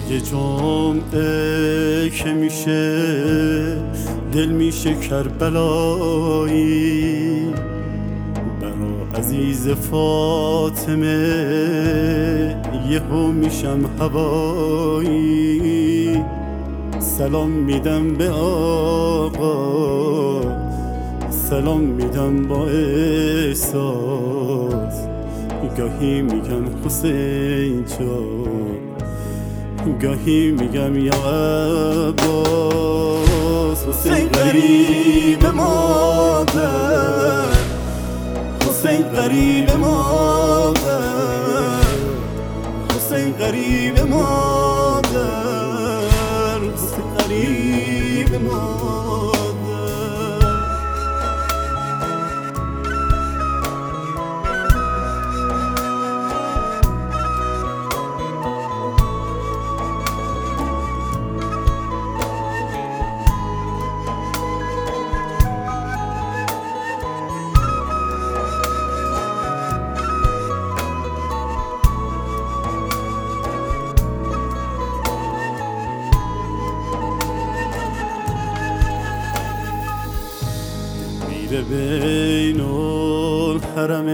یه جمعه که میشه دل میشه کربلایی، برا عزیز فاطمه یهو میشم هوایی. سلام میدم به آقا، سلام میدم با احساس، گاهی میگم حسین جان، گاهی میگم یا عباس. حسین غریب مادر، حسین غریب مادر، حسین غریب مادر، حسین غریب مادر. میره بین الحرم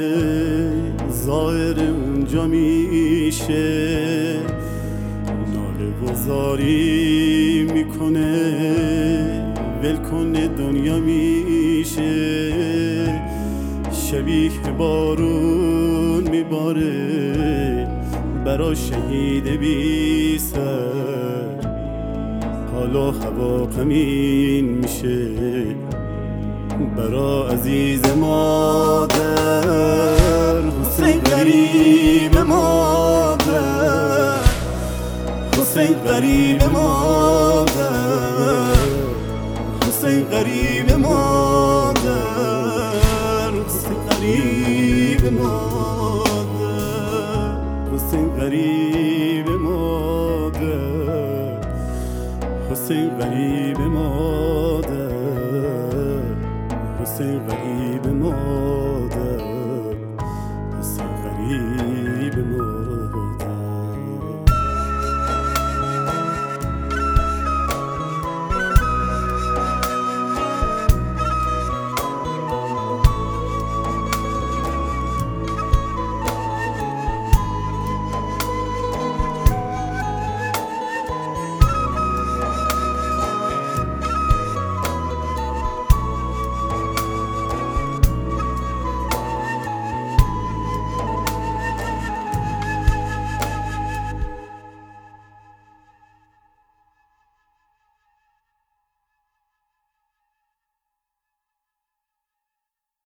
ظاهر اونجا میشه، ناله گذاری میکنه ول کنه دنیا میشه. شبیه بارون میباره برا شهید بی سر، حالا هوا غمین میشه برا عزیز مادر. حسین غریب مادر، حسین غریب مادر، حسین غریب مادر، حسین غریب مادر، حسین غریب مادر، حسین غریب مادر، حسین غریب مادر.